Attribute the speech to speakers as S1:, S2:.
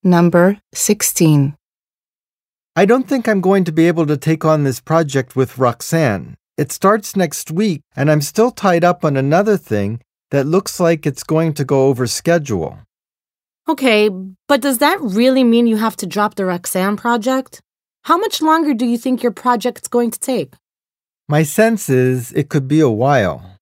S1: Number 16.
S2: I don't think I'm going to be able to take on this project with Roxanne. It starts next week, and I'm still tied up on another thing that looks like it's going to go over schedule.
S3: Okay, but does that really mean you have to drop the Roxanne project? How much longer do you think your project's going to take?
S2: My sense is it could be a while.